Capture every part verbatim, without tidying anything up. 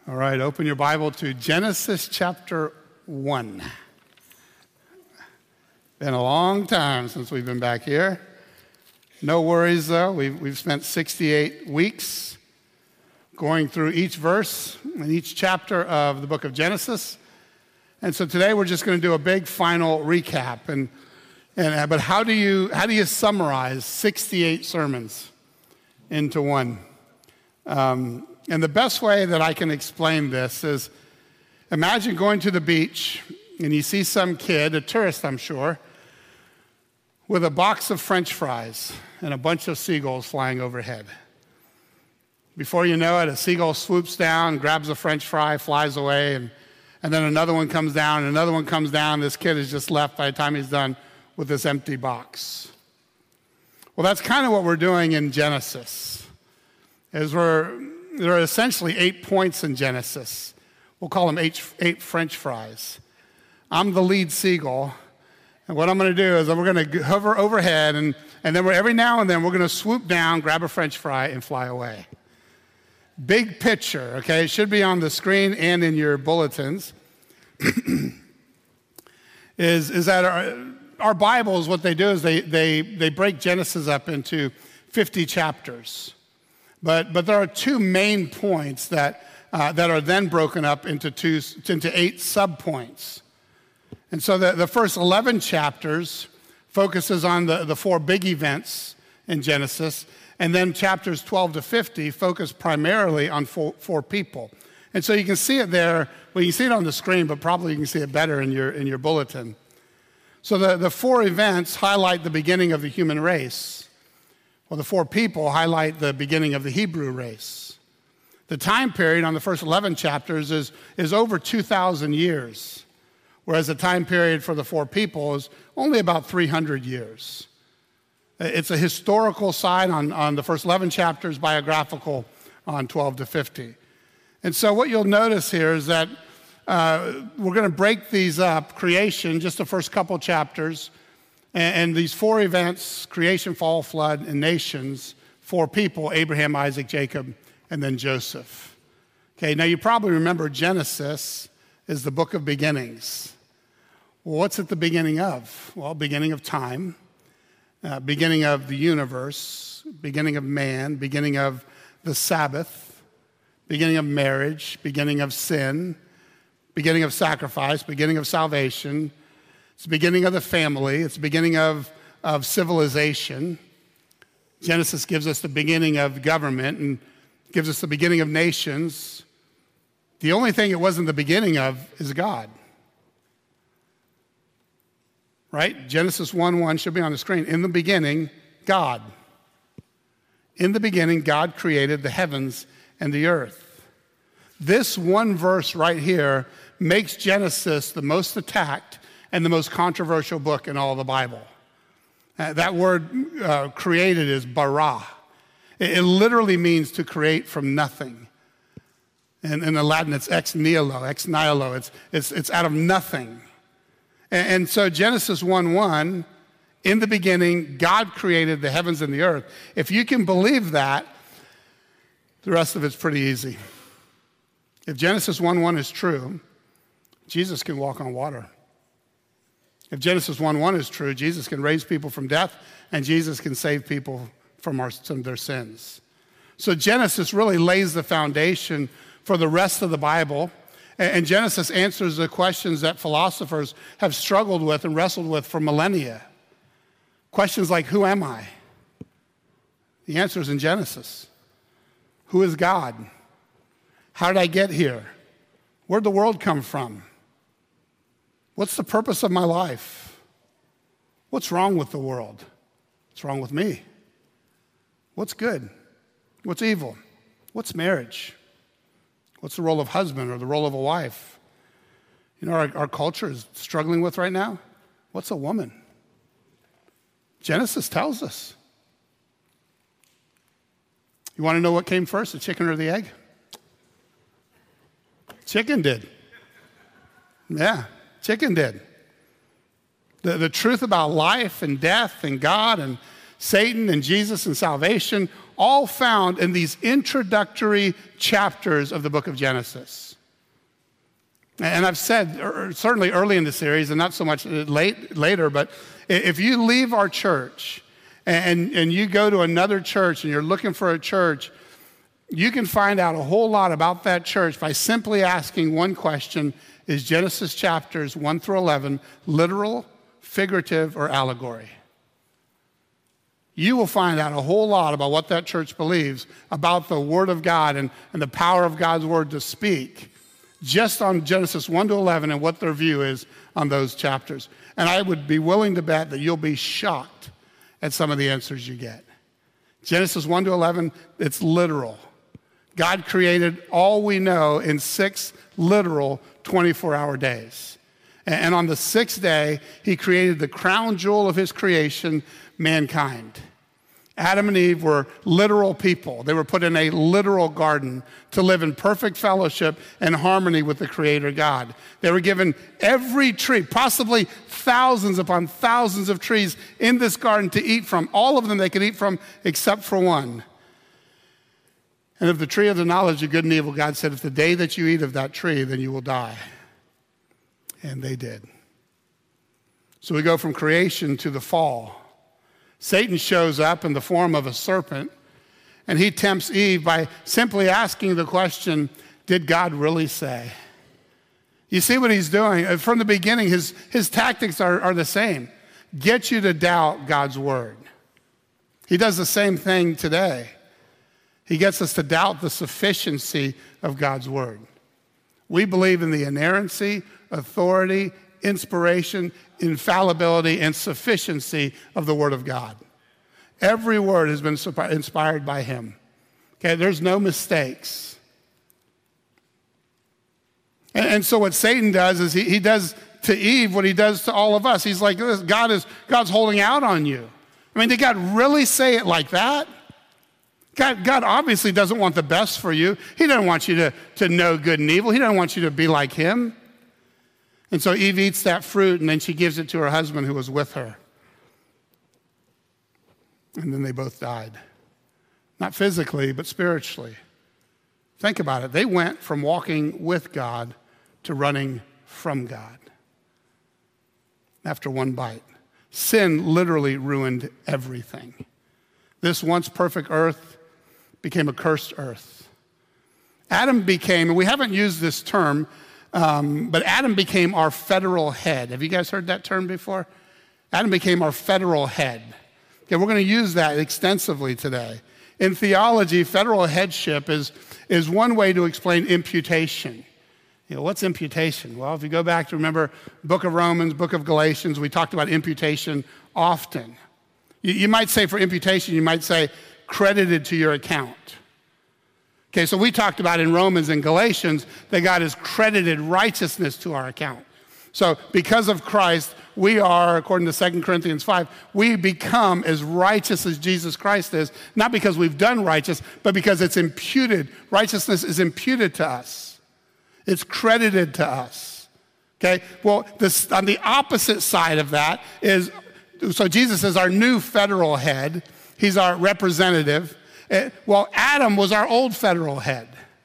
All right, open your Bible to Genesis chapter one. Been a long time since we've been back here. No worries, though. We've, we've spent sixty-eight weeks going through each verse and each chapter of the book of Genesis. And so today we're just going to do a big final recap. And, and uh, But how do you how do you summarize sixty-eight sermons into one? Um, and the best way that I can explain this is, imagine going to the beach and you see some kid, a tourist I'm sure, with a box of French fries and a bunch of seagulls flying overhead. Before you know it, a seagull swoops down, grabs a French fry, flies away, and, and then another one comes down, and another one comes down. This kid is just left by the time he's done with this empty box. Well, that's kind of what we're doing in Genesis, is we're, there are essentially eight points in Genesis. We'll call them eight, eight French fries. I'm the lead seagull. And what I'm going to do is we're going to hover overhead, and, and then we're, every now and then we're going to swoop down, grab a French fry, and fly away. Big picture, okay? It should be on the screen and in your bulletins. is, is that our, our Bibles, what they do is they, they, they break Genesis up into fifty chapters. But, but there are two main points that, uh, that are then broken up into, two, into eight subpoints. And so the, the first eleven chapters focuses on the, the four big events in Genesis, and then chapters twelve to fifty focus primarily on four, four people. And so you can see it there, well, you can see it on the screen, but probably you can see it better in your, in your bulletin. So the, the four events highlight the beginning of the human race. Well, the four people highlight the beginning of the Hebrew race. The time period on the first eleven chapters is, is over two thousand years. Whereas the time period for the four people is only about three hundred years. It's a historical side on, on the first eleven chapters, biographical on twelve to fifty. And so what you'll notice here is that uh, we're going to break these up, creation, just the first couple chapters, and, and these four events, creation, fall, flood, and nations, four people, Abraham, Isaac, Jacob, and then Joseph. Okay, now you probably remember Genesis is the book of beginnings. Well, what's at the beginning of? Well, beginning of time, uh, beginning of the universe, beginning of man, beginning of the Sabbath, beginning of marriage, beginning of sin, beginning of sacrifice, beginning of salvation. It's the beginning of the family. It's the beginning of, of civilization. Genesis gives us the beginning of government and gives us the beginning of nations. The only thing it wasn't the beginning of is God. Right? Genesis one one should be on the screen. In the beginning, God. In the beginning, God created the heavens and the earth. This one verse right here makes Genesis the most attacked and the most controversial book in all of the Bible. Uh, that word uh, created is bara. It, it literally means to create from nothing. And in the Latin, it's ex nihilo, ex nihilo. It's, it's, it's out of nothing. And so Genesis one one, in the beginning, God created the heavens and the earth. If you can believe that, the rest of it's pretty easy. If Genesis one one is true, Jesus can walk on water. If Genesis one one is true, Jesus can raise people from death, and Jesus can save people from, our, from their sins. So Genesis really lays the foundation for the rest of the Bible. And Genesis answers the questions that philosophers have struggled with and wrestled with for millennia. Questions like, who am I? The answer is in Genesis. Who is God? How did I get here? Where'd the world come from? What's the purpose of my life? What's wrong with the world? What's wrong with me? What's good? What's evil? What's marriage? What's the role of husband or the role of a wife? You know, our, our culture is struggling with right now. What's a woman? Genesis tells us. You want to know what came first, the chicken or the egg? Chicken did. Yeah, chicken did. The, the truth about life and death and God and Satan and Jesus and salvation, all found in these introductory chapters of the book of Genesis. And I've said, certainly early in the series, and not so much late later, but if you leave our church and, and you go to another church and you're looking for a church, you can find out a whole lot about that church by simply asking one question: is Genesis chapters one through eleven literal, figurative, or allegory? You will find out a whole lot about what that church believes about the Word of God and, and the power of God's Word to speak, just on Genesis one to eleven and what their view is on those chapters. And I would be willing to bet that you'll be shocked at some of the answers you get. Genesis one to eleven, it's literal. God created all we know in six literal twenty-four hour days. And on the sixth day, he created the crown jewel of his creation, mankind. Adam and Eve were literal people. They were put in a literal garden to live in perfect fellowship and harmony with the Creator God. They were given every tree, possibly thousands upon thousands of trees in this garden to eat from. All of them they could eat from except for one. And of the tree of the knowledge of good and evil, God said, if the day that you eat of that tree, then you will die. And they did. So we go from creation to the fall. Satan shows up in the form of a serpent, and he tempts Eve by simply asking the question, did God really say? You see what he's doing? From the beginning, his, his tactics are, are the same. Get you to doubt God's word. He does the same thing today. He gets us to doubt the sufficiency of God's word. We believe in the inerrancy, authority, inspiration, infallibility, and sufficiency of the Word of God. Every word has been inspired by him. Okay, there's no mistakes. And, and so what Satan does is he, he does to Eve what he does to all of us. He's like, God is God's holding out on you. I mean, did God really say it like that? God, God obviously doesn't want the best for you. He doesn't want you to, to know good and evil. He doesn't want you to be like him. And so Eve eats that fruit, and then she gives it to her husband who was with her. And then they both died. Not physically, but spiritually. Think about it. They went from walking with God to running from God after one bite. Sin literally ruined everything. This once perfect earth became a cursed earth. Adam became, and we haven't used this term, um, but Adam became our federal head. Have you guys heard that term before? Adam became our federal head. Okay, we're going to use that extensively today. In theology, federal headship is, is one way to explain imputation. You know, what's imputation? Well, if you go back to remember book of Romans, book of Galatians, we talked about imputation often. You, you might say for imputation, you might say credited to your account. Okay, so we talked about in Romans and Galatians that God has credited righteousness to our account. So because of Christ, we are, according to Second Corinthians five, we become as righteous as Jesus Christ is, not because we've done righteous, but because it's imputed. Righteousness is imputed to us. It's credited to us. Okay, well, this, on the opposite side of that is, so Jesus is our new federal head. He's our representative. Well, Adam was our old federal head.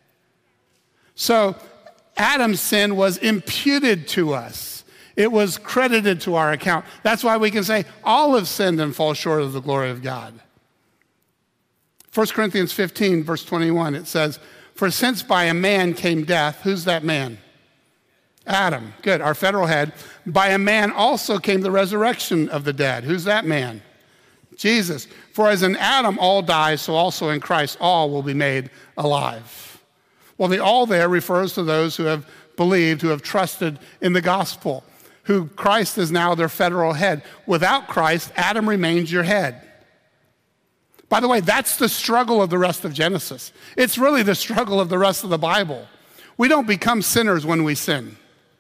So Adam's sin was imputed to us. It was credited to our account. That's why we can say all have sinned and fall short of the glory of God. First Corinthians fifteen, verse twenty-one, it says, for since by a man came death, who's that man? Adam. Good, our federal head. By a man also came the resurrection of the dead. Who's that man? Jesus. For as in Adam all die, so also in Christ all will be made alive. Well, the all there refers to those who have believed, who have trusted in the gospel, who Christ is now their federal head. Without Christ, Adam remains your head. By the way, that's the struggle of the rest of Genesis. It's really the struggle of the rest of the Bible. We don't become sinners when we sin.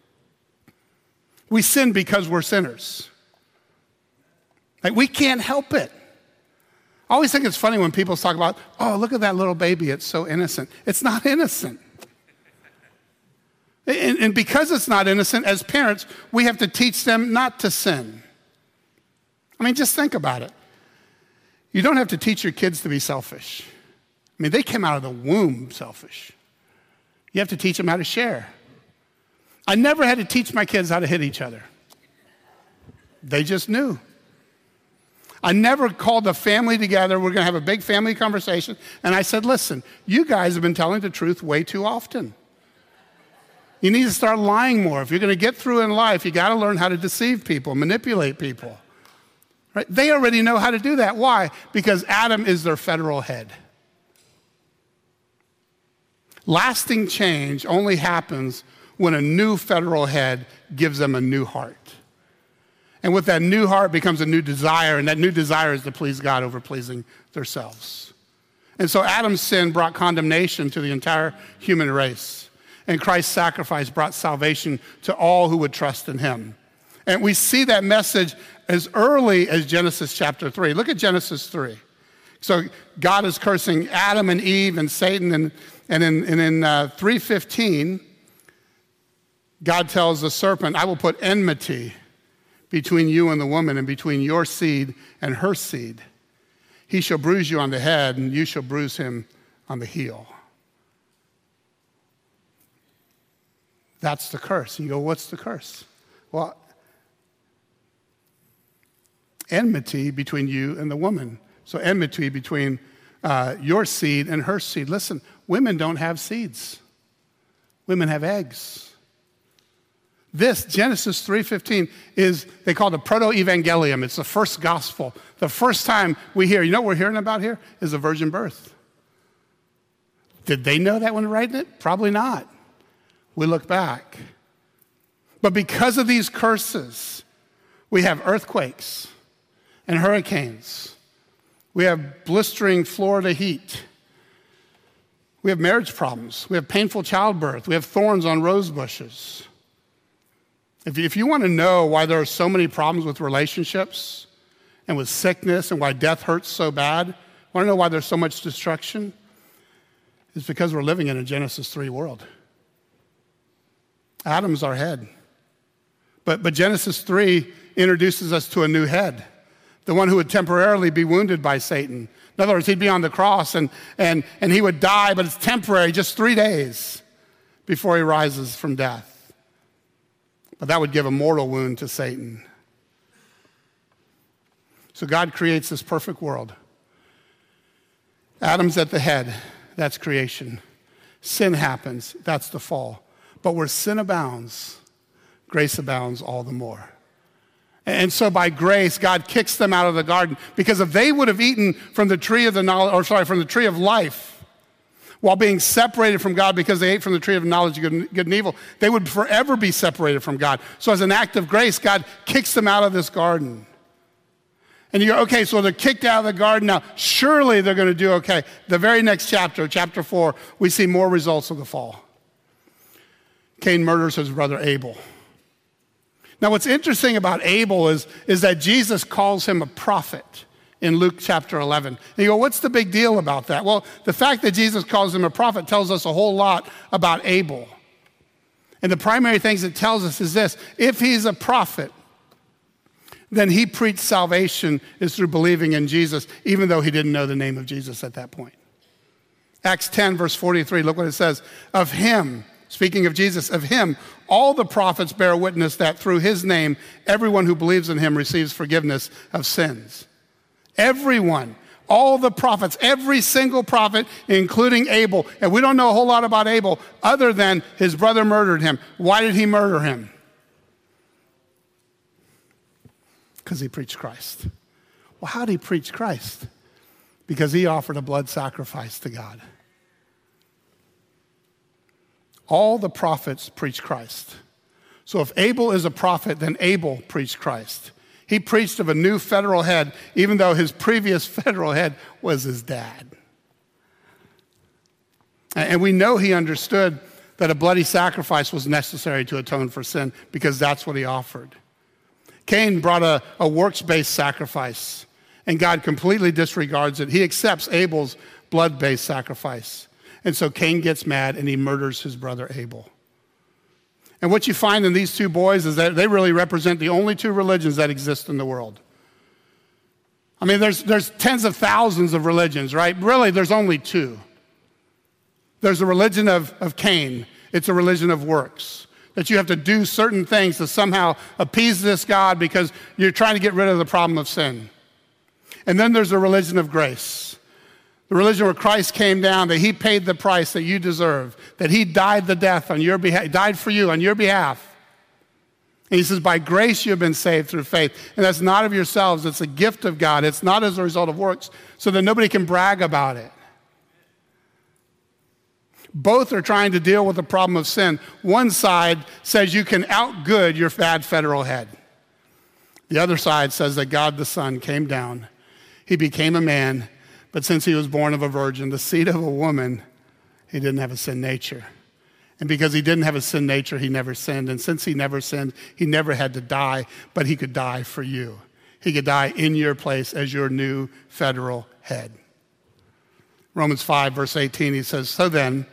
We sin because we're sinners. Like, we can't help it. I always think it's funny when people talk about, oh, look at that little baby, it's so innocent. It's not innocent. And, and because it's not innocent, as parents, we have to teach them not to sin. I mean, just think about it. You don't have to teach your kids to be selfish. I mean, they came out of the womb selfish. You have to teach them how to share. I never had to teach my kids how to hit each other. They just knew. I never called the family together. We're going to have a big family conversation. And I said, listen, you guys have been telling the truth way too often. You need to start lying more. If you're going to get through in life, you got to learn how to deceive people, manipulate people. Right? They already know how to do that. Why? Because Adam is their federal head. Lasting change only happens when a new federal head gives them a new heart. And with that new heart becomes a new desire, and that new desire is to please God over pleasing themselves. And so Adam's sin brought condemnation to the entire human race, and Christ's sacrifice brought salvation to all who would trust in him. And we see that message as early as Genesis chapter three. Look at Genesis three. So God is cursing Adam and Eve and Satan, and, and in, and in uh, three fifteen, God tells the serpent, I will put enmity between you and the woman, and between your seed and her seed. He shall bruise you on the head, and you shall bruise him on the heel. That's the curse. And you go, what's the curse? Well, enmity between you and the woman. So enmity between uh, your seed and her seed. Listen, women don't have seeds. Women have eggs. This, Genesis three fifteen, is, they call it the proto-evangelium. It's the first gospel. The first time we hear, you know what we're hearing about here? Is the virgin birth. Did they know that when writing it? Probably not. We look back. But because of these curses, we have earthquakes and hurricanes. We have blistering Florida heat. We have marriage problems. We have painful childbirth. We have thorns on rose bushes. If you, if you want to know why there are so many problems with relationships and with sickness and why death hurts so bad, want to know why there's so much destruction? It's because we're living in a Genesis three world. Adam's our head. But, but Genesis three introduces us to a new head, the one who would temporarily be wounded by Satan. In other words, he'd be on the cross and, and, and he would die, but it's temporary, just three days before he rises from death. But that would give a mortal wound to Satan. So God creates this perfect world. Adam's at the head. That's creation. Sin happens. That's the fall. But where sin abounds, grace abounds all the more. And so by grace, God kicks them out of the garden. Because if they would have eaten from the tree of the knowledge, or sorry, from the tree of life, while being separated from God because they ate from the tree of knowledge of good, good and evil, they would forever be separated from God. So as an act of grace, God kicks them out of this garden. And you go, okay, so they're kicked out of the garden now. Surely they're going to do okay. The very next chapter, chapter four, we see more results of the fall. Cain murders his brother Abel. Now what's interesting about Abel is, is that Jesus calls him a prophet in Luke chapter eleven. And you go, what's the big deal about that? Well, the fact that Jesus calls him a prophet tells us a whole lot about Abel. And the primary things it tells us is this: if he's a prophet, then he preached salvation is through believing in Jesus, even though he didn't know the name of Jesus at that point. Acts ten, verse forty-three, look what it says. Of him, speaking of Jesus, of him, all the prophets bear witness that through his name, everyone who believes in him receives forgiveness of sins. Everyone, all the prophets, every single prophet, including Abel. And we don't know a whole lot about Abel other than his brother murdered him. Why did he murder him? Because he preached Christ. Well, how did he preach Christ? Because he offered a blood sacrifice to God. All the prophets preach Christ. So if Abel is a prophet, then Abel preached Christ. He preached of a new federal head, even though his previous federal head was his dad. And we know he understood that a bloody sacrifice was necessary to atone for sin, because that's what he offered. Cain brought a, a works-based sacrifice, and God completely disregards it. He accepts Abel's blood-based sacrifice. And so Cain gets mad and he murders his brother Abel. And what you find in these two boys is that they really represent the only two religions that exist in the world. I mean, there's, there's tens of thousands of religions, right? Really, there's only two. There's a religion of, of Cain. It's a religion of works, that you have to do certain things to somehow appease this God because you're trying to get rid of the problem of sin. And then there's a religion of grace, the religion where Christ came down, that he paid the price that you deserve, that he died the death on your behalf, died for you on your behalf. And he says, by grace you have been saved through faith. And that's not of yourselves. It's a gift of God. It's not as a result of works, so that nobody can brag about it. Both are trying to deal with the problem of sin. One side says you can outgood your bad federal head. The other side says that God the Son came down. He became a man, but since he was born of a virgin, the seed of a woman, he didn't have a sin nature. And because he didn't have a sin nature, he never sinned. And since he never sinned, he never had to die, but he could die for you. He could die in your place as your new federal head. Romans five, verse eighteen, he says, so then,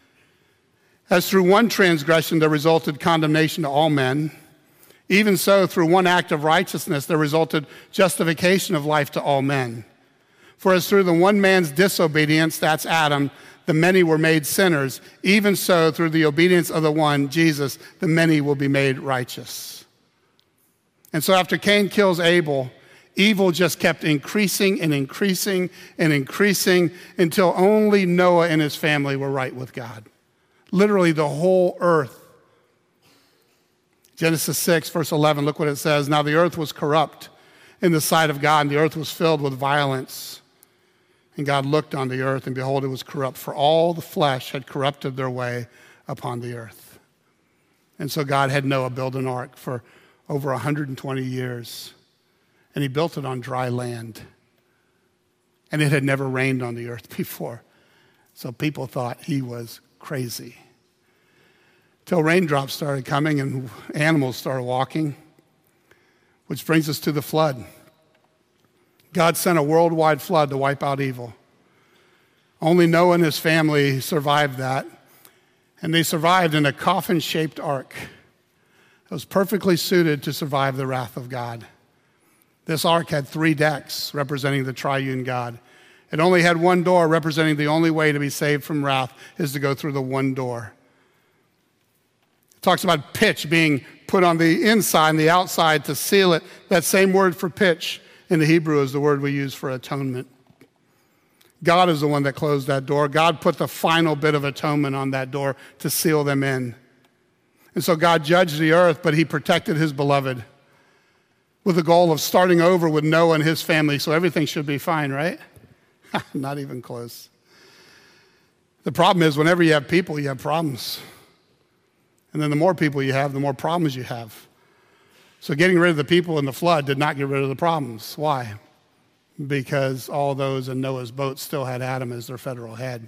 as through one transgression there resulted condemnation to all men, even so through one act of righteousness there resulted justification of life to all men. For as through the one man's disobedience, that's Adam, the many were made sinners, even so through the obedience of the one, Jesus, the many will be made righteous. And so after Cain kills Abel, evil just kept increasing and increasing and increasing until only Noah and his family were right with God. Literally the whole earth. Genesis six, verse eleven, look what it says. Now the earth was corrupt in the sight of God, and the earth was filled with violence. And God looked on the earth, and behold, it was corrupt, for all the flesh had corrupted their way upon the earth. And so God had Noah build an ark for over one hundred twenty years, and he built it on dry land. And it had never rained on the earth before. So people thought he was crazy. Till raindrops started coming and animals started walking, which brings us to the flood. God sent a worldwide flood to wipe out evil. Only Noah and his family survived that, and they survived in a coffin-shaped ark. It was perfectly suited to survive the wrath of God. This ark had three decks representing the triune God. It only had one door, representing the only way to be saved from wrath is to go through the one door. It talks about pitch being put on the inside and the outside to seal it. That same word for pitch in the Hebrew is the word we use for atonement. God is the one that closed that door. God put the final bit of atonement on that door to seal them in. And so God judged the earth, but he protected his beloved with the goal of starting over with Noah and his family, so everything should be fine, right? Not even close. The problem is whenever you have people, you have problems. And then the more people you have, the more problems you have. So getting rid of the people in the flood did not get rid of the problems. Why? Because all those in Noah's boat still had Adam as their federal head.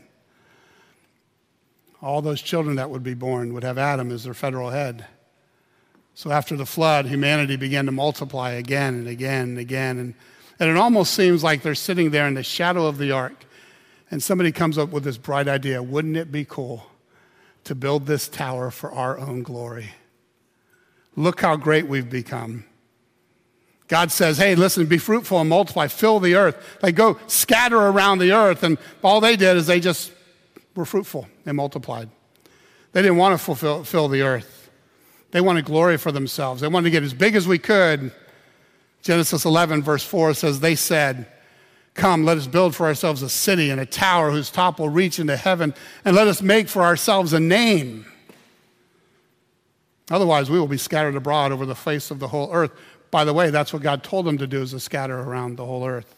All those children that would be born would have Adam as their federal head. So after the flood, humanity began to multiply again and again and again. And, and it almost seems like they're sitting there in the shadow of the ark, and somebody comes up with this bright idea. Wouldn't it be cool to build this tower for our own glory? Look how great we've become. God says, hey, listen, be fruitful and multiply, fill the earth. They go scatter around the earth, and all they did is they just were fruitful and multiplied. They didn't want to fulfill fill the earth. They wanted glory for themselves. They wanted to get as big as we could. Genesis eleven, verse four says, they said, come, let us build for ourselves a city and a tower whose top will reach into heaven, and let us make for ourselves a name. Otherwise, we will be scattered abroad over the face of the whole earth. By the way, that's what God told them to do, is to scatter around the whole earth.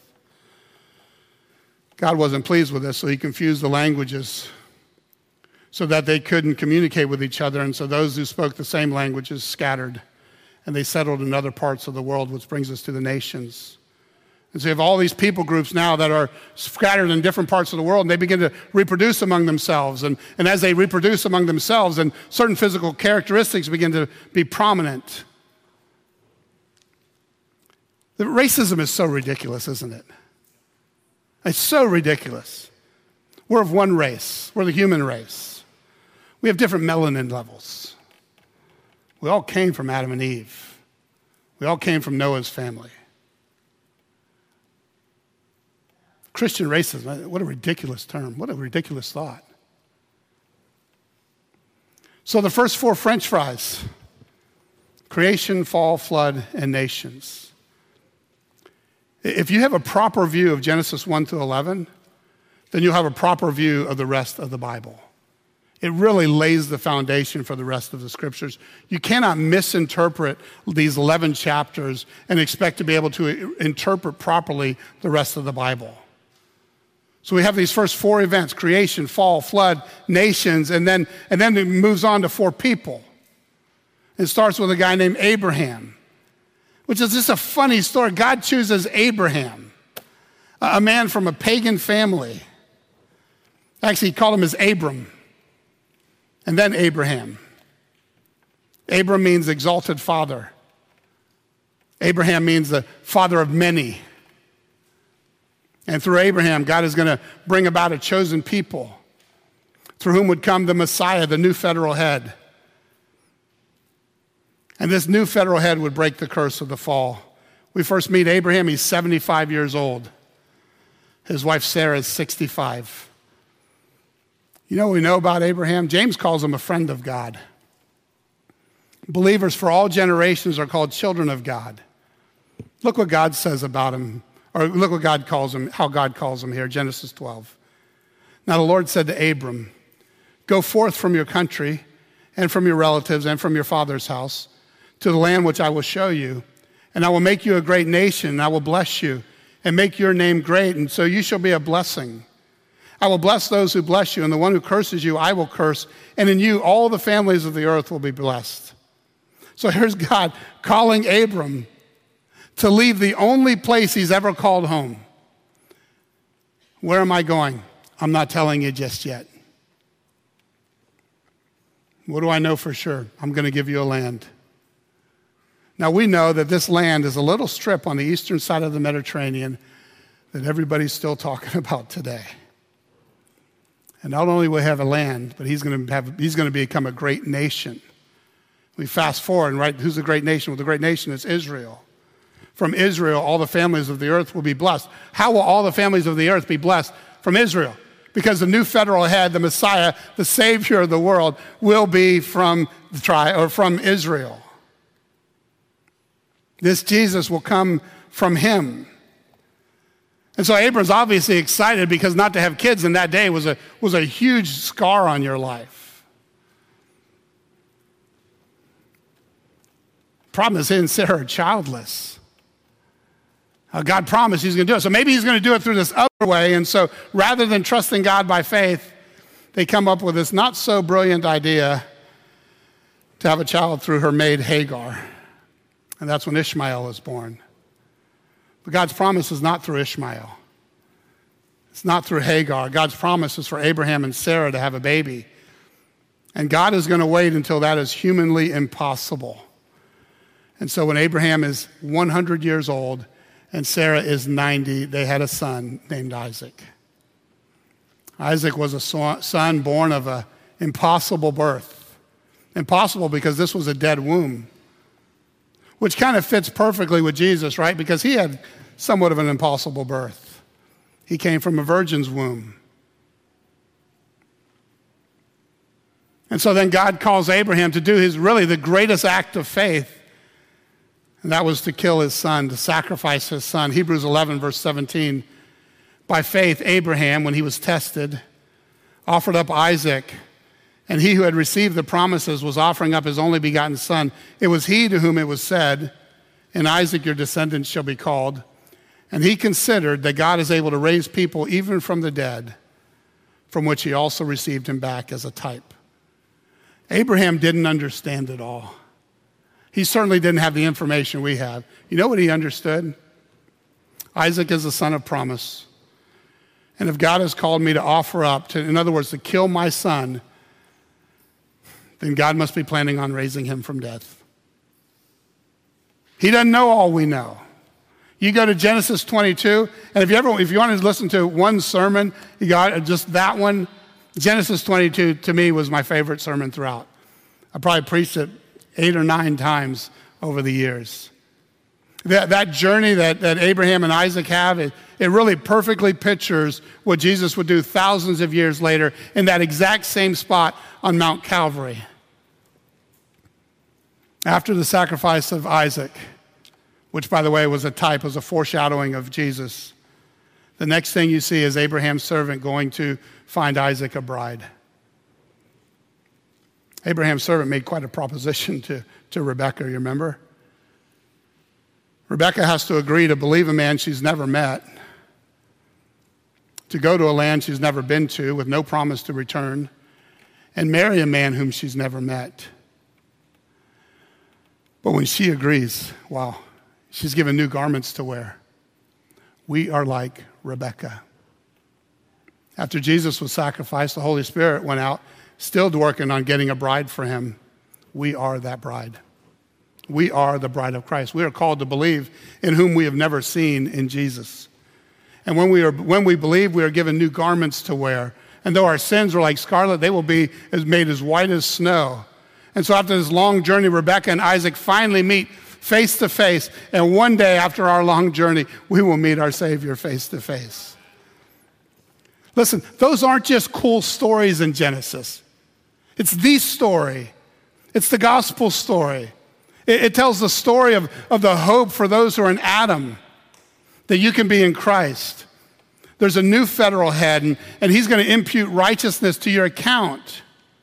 God wasn't pleased with this, so he confused the languages so that they couldn't communicate with each other. And so those who spoke the same languages scattered, and they settled in other parts of the world, which brings us to the nations. And so you have all these people groups now that are scattered in different parts of the world, and they begin to reproduce among themselves. And, and as they reproduce among themselves, and certain physical characteristics begin to be prominent. The racism is so ridiculous, isn't it? It's so ridiculous. We're of one race. We're the human race. We have different melanin levels. We all came from Adam and Eve. We all came from Noah's family. Christian racism, what a ridiculous term. What a ridiculous thought. So the first four French fries, creation, fall, flood, and nations. If you have a proper view of Genesis one through eleven, then you'll have a proper view of the rest of the Bible. It really lays the foundation for the rest of the scriptures. You cannot misinterpret these eleven chapters and expect to be able to interpret properly the rest of the Bible. So we have these first four events, creation, fall, flood, nations, and then, and then it moves on to four people. It starts with a guy named Abraham, which is just a funny story. God chooses Abraham, a man from a pagan family. Actually, he called him as Abram, and then Abraham. Abram means exalted father. Abraham means the father of many. And through Abraham, God is going to bring about a chosen people through whom would come the Messiah, the new federal head. And this new federal head would break the curse of the fall. We first meet Abraham, he's seventy-five years old. His wife Sarah is sixty-five. You know what we know about Abraham? James calls him a friend of God. Believers for all generations are called children of God. Look what God says about him, or look what God calls him, how God calls him here, Genesis twelve. Now the Lord said to Abram, go forth from your country and from your relatives and from your father's house to the land which I will show you, and I will make you a great nation, and I will bless you and make your name great, and so you shall be a blessing. I will bless those who bless you, and the one who curses you I will curse, and in you all the families of the earth will be blessed. So here's God calling Abram to leave the only place he's ever called home. Where am I going? I'm not telling you just yet. What do I know for sure? I'm going to give you a land. Now we know that this land is a little strip on the eastern side of the Mediterranean that everybody's still talking about today. And not only will he have a land, but he's going to have, he's going to become a great nation. We fast forward, and right, who's the great nation? Well, the great nation is Israel. From Israel, all the families of the earth will be blessed. How will all the families of the earth be blessed? From Israel. Because the new federal head, the Messiah, the Savior of the world, will be from the tribe or from Israel. This Jesus will come from him. And so Abram's obviously excited because not to have kids in that day was a, was a huge scar on your life. Problem is, he and Sarah are childless. Uh, God promised he's going to do it. So maybe he's going to do it through this other way. And so rather than trusting God by faith, they come up with this not so brilliant idea to have a child through her maid Hagar. And that's when Ishmael is born. But God's promise is not through Ishmael. It's not through Hagar. God's promise is for Abraham and Sarah to have a baby. And God is going to wait until that is humanly impossible. And so when Abraham is one hundred years old and Sarah is ninety, they had a son named Isaac. Isaac was a son born of an impossible birth. Impossible because this was a dead womb. Which kind of fits perfectly with Jesus, right? Because he had somewhat of an impossible birth. He came from a virgin's womb. And so then God calls Abraham to do his really the greatest act of faith. And that was to kill his son, to sacrifice his son. Hebrews eleven, verse seventeen. By faith, Abraham, when he was tested, offered up Isaac. And he who had received the promises was offering up his only begotten son. It was he to whom it was said, in Isaac your descendants shall be called. And he considered that God is able to raise people even from the dead, from which he also received him back as a type. Abraham didn't understand it all. He certainly didn't have the information we have. You know what he understood? Isaac is the son of promise. And if God has called me to offer up, to, in other words, to kill my son, then God must be planning on raising him from death. He doesn't know all we know. You go to Genesis twenty-two, and if you ever, if you want to listen to one sermon, you got just that one. Genesis twenty-two to me was my favorite sermon throughout. I probably preached it eight or nine times over the years. That, that journey that, that Abraham and Isaac have, it, it really perfectly pictures what Jesus would do thousands of years later in that exact same spot on Mount Calvary. After the sacrifice of Isaac, which, by the way, was a type, was a foreshadowing of Jesus, the next thing you see is Abraham's servant going to find Isaac a bride. Abraham's servant made quite a proposition to, to Rebekah, you remember? Rebekah has to agree to believe a man she's never met, to go to a land she's never been to with no promise to return, and marry a man whom she's never met. But when she agrees, wow, she's given new garments to wear. We are like Rebekah. After Jesus was sacrificed, the Holy Spirit went out, still working on getting a bride for him. We are that bride. We are the bride of Christ. We are called to believe in whom we have never seen, in Jesus. And when we are, when we believe, we are given new garments to wear. And though our sins are like scarlet, they will be as made as white as snow. And so after this long journey, Rebekah and Isaac finally meet face to face. And one day after our long journey, we will meet our Savior face to face. Listen, those aren't just cool stories in Genesis. It's the story. It's the gospel story. It, it tells the story of, of the hope for those who are in Adam, that you can be in Christ. There's a new federal head, and, and he's going to impute righteousness to your account.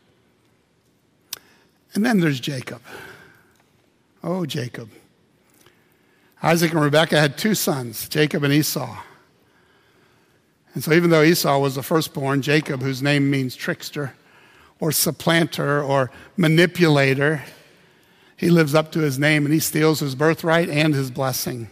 And then there's Jacob. Oh, Jacob. Isaac and Rebekah had two sons, Jacob and Esau. And so even though Esau was the firstborn, Jacob, whose name means trickster or supplanter or manipulator, he lives up to his name and he steals his birthright and his blessing.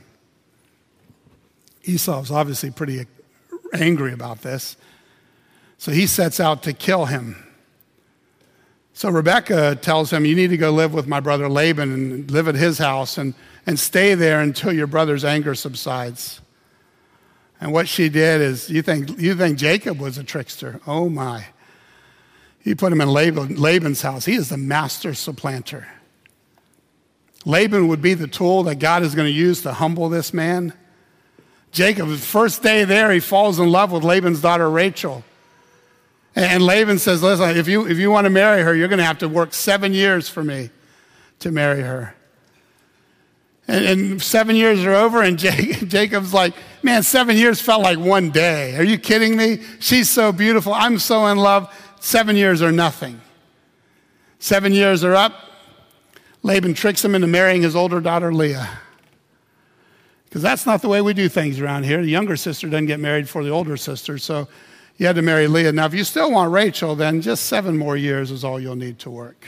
Esau's obviously pretty angry about this, so he sets out to kill him. So Rebekah tells him, you need to go live with my brother Laban and live at his house and, and stay there until your brother's anger subsides. And what she did is, you think, you think Jacob was a trickster. Oh my. He put him in Laban, Laban's house. He is the master supplanter. Laban would be the tool that God is going to use to humble this man. Jacob, the first day there, he falls in love with Laban's daughter Rachel. And Laban says, listen, if you, if you want to marry her, you're going to have to work seven years for me to marry her. And, and seven years are over, and Jacob's like, man, seven years felt like one day. Are you kidding me? She's so beautiful. I'm so in love. Seven years are nothing. Seven years are up. Laban tricks him into marrying his older daughter, Leah. Because that's not the way we do things around here. The younger sister doesn't get married for the older sister, so you had to marry Leah. Now, if you still want Rachel, then just seven more years is all you'll need to work.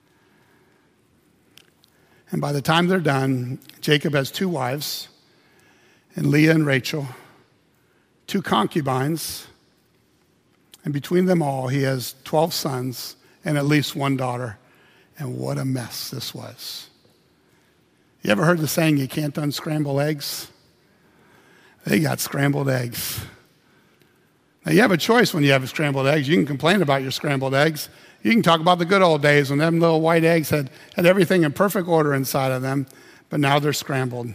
And by the time they're done, Jacob has two wives, and Leah and Rachel, two concubines, and between them all, he has twelve sons and at least one daughter. And what a mess this was. You ever heard the saying, you can't unscramble eggs? They got scrambled eggs. Now, you have a choice when you have scrambled eggs. You can complain about your scrambled eggs. You can talk about the good old days when them little white eggs had, had everything in perfect order inside of them, but now they're scrambled.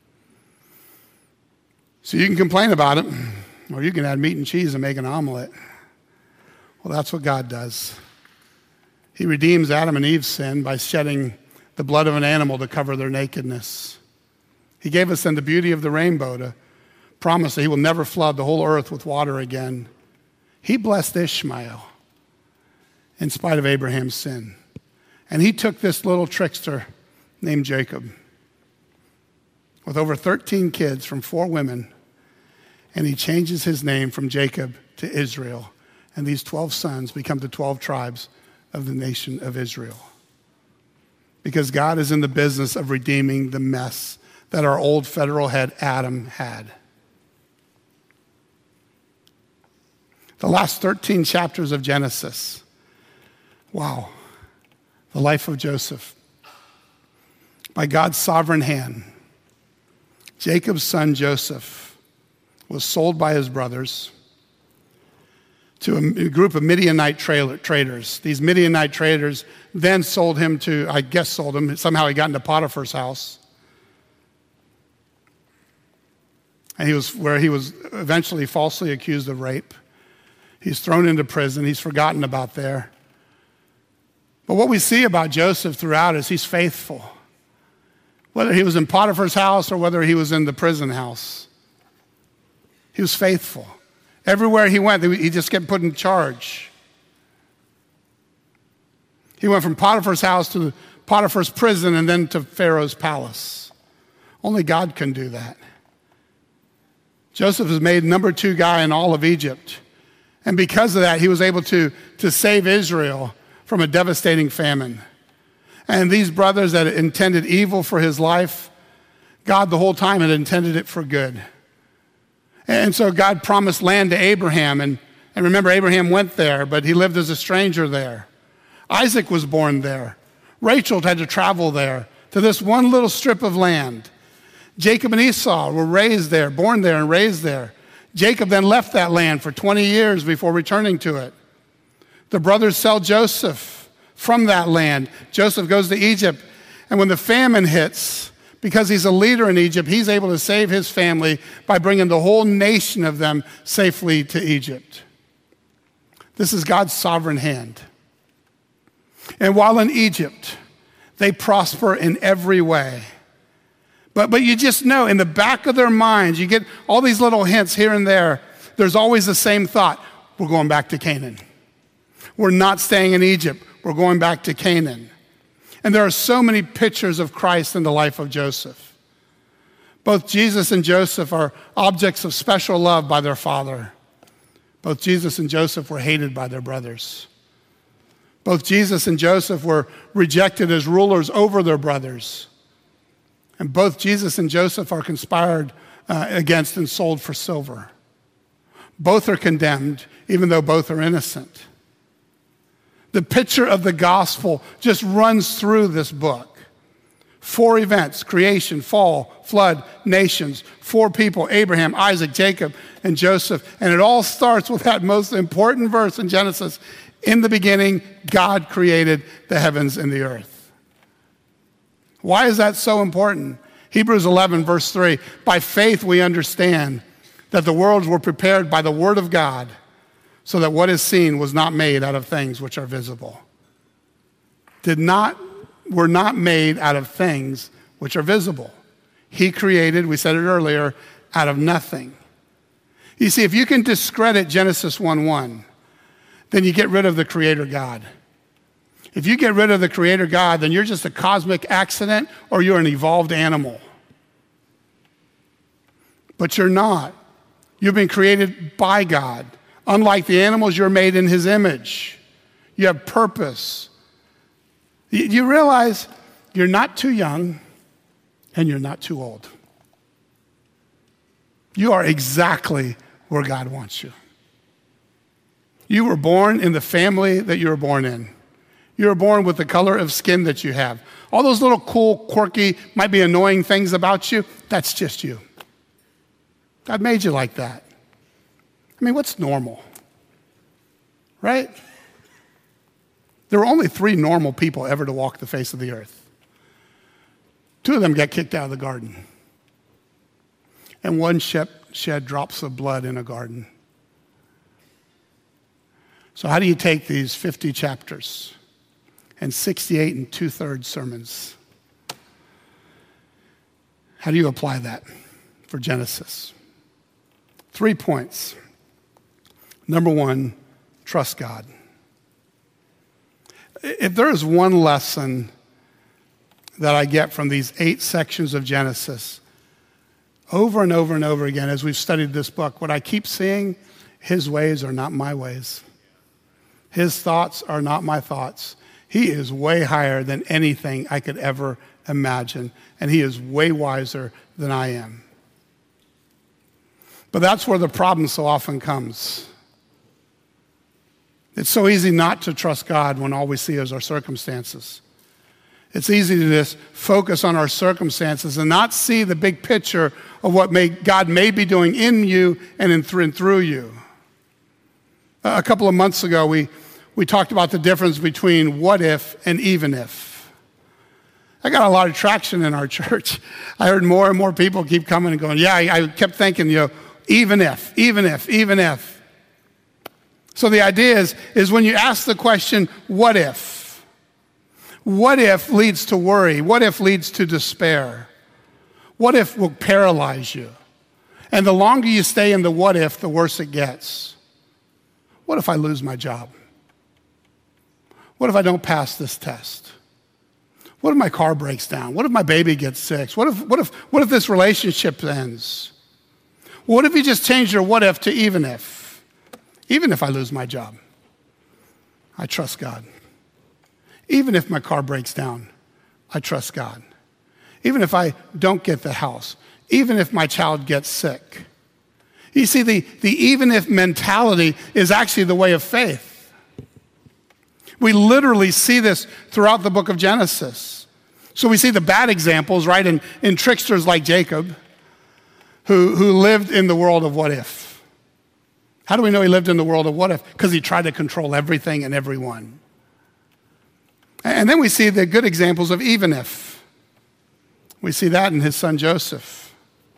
So you can complain about it, or you can add meat and cheese and make an omelet. Well, that's what God does. He redeems Adam and Eve's sin by shedding the blood of an animal to cover their nakedness. He gave us then the beauty of the rainbow to promise that he will never flood the whole earth with water again. He blessed Ishmael in spite of Abraham's sin. And he took this little trickster named Jacob with over thirteen kids from four women, and he changes his name from Jacob to Israel. And these twelve sons become the twelve tribes of the nation of Israel. Because God is in the business of redeeming the mess that our old federal head Adam had. The last thirteen chapters of Genesis. Wow. The life of Joseph. By God's sovereign hand, Jacob's son Joseph was sold by his brothers to a group of Midianite trailer, traders. These Midianite traders then sold him to, I guess sold him, somehow he got into Potiphar's house. and he was where he was eventually falsely accused of rape. He's thrown into prison. He's forgotten about there. But what we see about Joseph throughout is he's faithful. Whether he was in Potiphar's house or whether he was in the prison house, he was faithful. Everywhere he went, he just kept put in charge. He went from Potiphar's house to Potiphar's prison and then to Pharaoh's palace. Only God can do that. Joseph is made number two guy in all of Egypt. And because of that, he was able to, to save Israel from a devastating famine. And these brothers that intended evil for his life, God the whole time had intended it for good. And so God promised land to Abraham. And, and remember, Abraham went there, but he lived as a stranger there. Isaac was born there. Rachel had to travel there to this one little strip of land. Jacob and Esau were raised there, born there and raised there. Jacob then left that land for twenty years before returning to it. The brothers sell Joseph from that land. Joseph goes to Egypt, and when the famine hits, because he's a leader in Egypt, he's able to save his family by bringing the whole nation of them safely to Egypt. This is God's sovereign hand. And while in Egypt, they prosper in every way. But, but you just know, in the back of their minds, you get all these little hints here and there. There's always the same thought. We're going back to Canaan. We're not staying in Egypt. We're going back to Canaan. And there are so many pictures of Christ in the life of Joseph. Both Jesus and Joseph are objects of special love by their father. Both Jesus and Joseph were hated by their brothers. Both Jesus and Joseph were rejected as rulers over their brothers. And both Jesus and Joseph are conspired uh, against and sold for silver. Both are condemned, even though both are innocent. The picture of the gospel just runs through this book. Four events: creation, fall, flood, nations. Four people: Abraham, Isaac, Jacob, and Joseph. And it all starts with that most important verse in Genesis. In the beginning, God created the heavens and the earth. Why is that so important? Hebrews eleven, verse three. By faith we understand that the worlds were prepared by the word of God, so that what is seen was not made out of things which are visible. Did not, were not made out of things which are visible. He created, we said it earlier, out of nothing. You see, if you can discredit Genesis one one, then you get rid of the Creator God. If you get rid of the Creator God, then you're just a cosmic accident or you're an evolved animal. But you're not. You've been created by God. Unlike the animals, you're made in His image. You have purpose. You realize you're not too young and you're not too old. You are exactly where God wants you. You were born in the family that you were born in. You were born with the color of skin that you have. All those little cool, quirky, might be annoying things about you, that's just you. God made you like that. I mean, what's normal? Right? There were only three normal people ever to walk the face of the earth. Two of them got kicked out of the garden. And one shed, shed drops of blood in a garden. So how do you take these fifty chapters and sixty-eight and two-thirds sermons? How do you apply that for Genesis? Three points. Number one, trust God. If there is one lesson that I get from these eight sections of Genesis, over and over and over again as we've studied this book, what I keep seeing, His ways are not my ways. His thoughts are not my thoughts. He is way higher than anything I could ever imagine, and He is way wiser than I am. But that's where the problem so often comes. It's so easy not to trust God when all we see is our circumstances. It's easy to just focus on our circumstances and not see the big picture of what may, God may be doing in you and in through and through you. A couple of months ago, we, we talked about the difference between what if and even if. I got a lot of traction in our church. I heard more and more people keep coming and going, yeah, I, I kept thinking, you know, even if, even if, even if. So the idea is, is when you ask the question, what if? What if leads to worry? What if leads to despair? What if will paralyze you? And the longer you stay in the what if, the worse it gets. What if I lose my job? What if I don't pass this test? What if my car breaks down? What if my baby gets sick? What if, what if, what if this relationship ends? What if you just change your what if to even if? Even if I lose my job, I trust God. Even if my car breaks down, I trust God. Even if I don't get the house, even if my child gets sick. You see, the, the even if mentality is actually the way of faith. We literally see this throughout the book of Genesis. So we see the bad examples, right, in, in tricksters like Jacob, who, who lived in the world of what if. How do we know he lived in the world of what if? Because he tried to control everything and everyone. And then we see the good examples of even if. We see that in his son Joseph.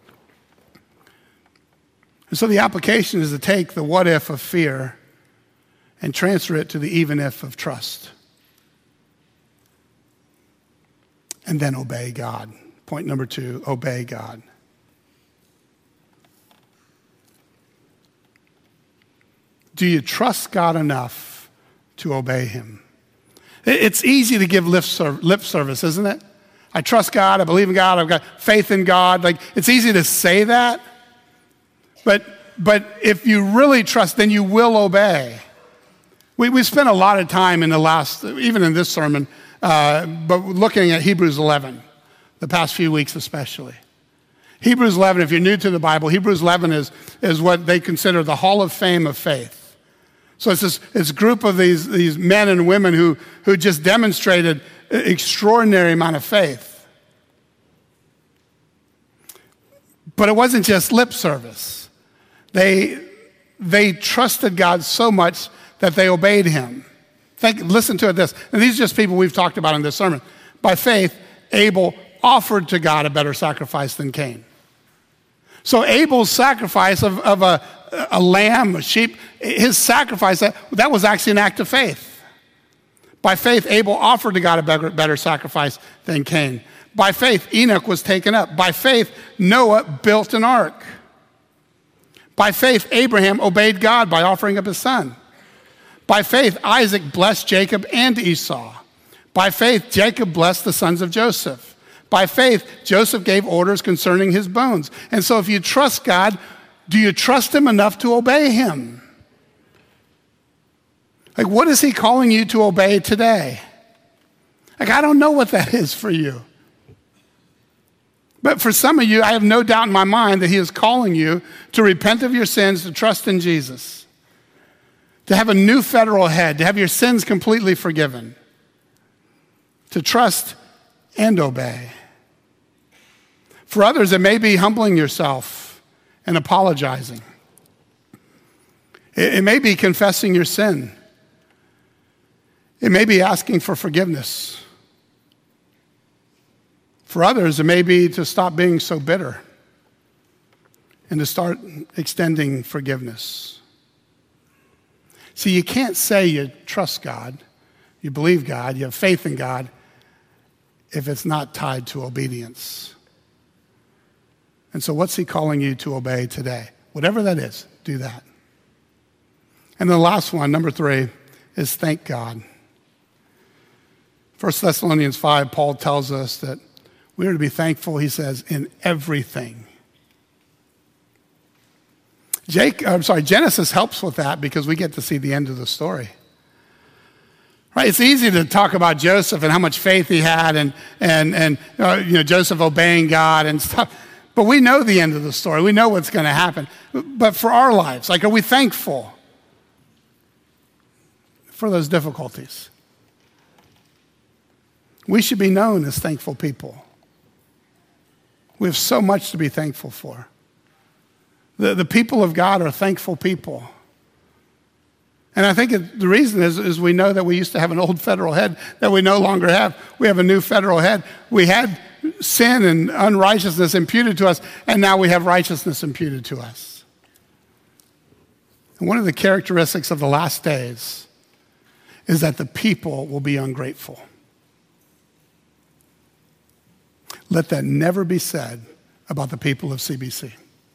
And so the application is to take the what if of fear and transfer it to the even if of trust. And then obey God. Point number two, obey God. Do you trust God enough to obey him? It's easy to give lip service, isn't it? I trust God, I believe in God, I've got faith in God. Like, it's easy to say that. But, but if you really trust, then you will obey. We, we spent a lot of time in the last, even in this sermon, uh, but looking at Hebrews eleven, the past few weeks especially. Hebrews eleven, if you're new to the Bible, Hebrews eleven is, is what they consider the Hall of Fame of faith. So it's this, this group of these, these men and women who, who just demonstrated extraordinary amount of faith. But it wasn't just lip service. They, they trusted God so much that they obeyed him. Think, listen to it this. And these are just people we've talked about in this sermon. By faith, Abel offered to God a better sacrifice than Cain. So Abel's sacrifice of, of a, a lamb, a sheep, his sacrifice, that, that was actually an act of faith. By faith, Abel offered to God a better, better sacrifice than Cain. By faith, Enoch was taken up. By faith, Noah built an ark. By faith, Abraham obeyed God by offering up his son. By faith, Isaac blessed Jacob and Esau. By faith, Jacob blessed the sons of Joseph. By faith, Joseph gave orders concerning his bones. And so if you trust God, do you trust him enough to obey him? Like, what is he calling you to obey today? Like, I don't know what that is for you. But for some of you, I have no doubt in my mind that he is calling you to repent of your sins, to trust in Jesus, to have a new federal head, to have your sins completely forgiven, to trust and obey. For others, it may be humbling yourself and apologizing. It, it may be confessing your sin. It may be asking for forgiveness. For others, it may be to stop being so bitter and to start extending forgiveness. See, you can't say you trust God, you believe God, you have faith in God, if it's not tied to obedience. And so what's he calling you to obey today? Whatever that is, do that. And the last one, number three, is thank God. First Thessalonians five, Paul tells us that we are to be thankful, he says, in everything. Jake, I'm sorry, Genesis helps with that because we get to see the end of the story. Right? It's easy to talk about Joseph and how much faith he had and, and, and uh, you know, Joseph obeying God and stuff. But we know the end of the story. We know what's going to happen. But for our lives, like, are we thankful for those difficulties? We should be known as thankful people. We have so much to be thankful for. The, the people of God are thankful people. And I think it, the reason is, is we know that we used to have an old federal head that we no longer have. We have a new federal head. We had sin and unrighteousness imputed to us, and now we have righteousness imputed to us. And one of the characteristics of the last days is that the people will be ungrateful. Let that never be said about the people of C B C.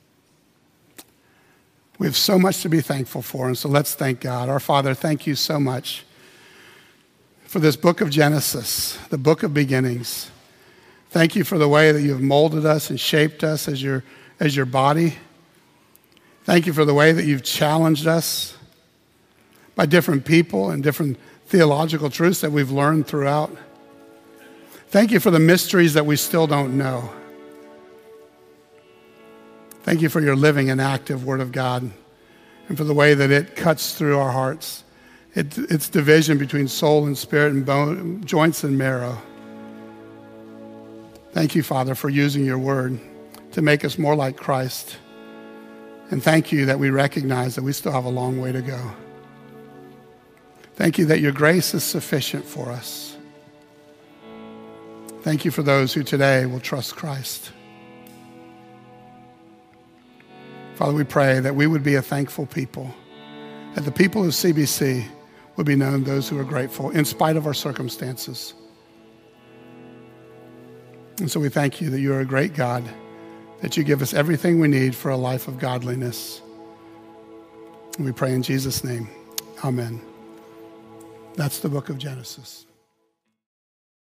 We have so much to be thankful for, and so let's thank God. Our Father, thank you so much for this book of Genesis, the book of beginnings. Thank you for the way that you have molded us and shaped us as your, as your body. Thank you for the way that you've challenged us by different people and different theological truths that we've learned throughout. Thank you for the mysteries that we still don't know. Thank you for your living and active Word of God and for the way that it cuts through our hearts. It, it's division between soul and spirit and bone, joints and marrow. Thank you, Father, for using your Word to make us more like Christ. And thank you that we recognize that we still have a long way to go. Thank you that your grace is sufficient for us. Thank you for those who today will trust Christ. Father, we pray that we would be a thankful people, that the people of C B C would be known those who are grateful in spite of our circumstances. And so we thank you that you are a great God, that you give us everything we need for a life of godliness. And we pray in Jesus' name, amen. That's the book of Genesis.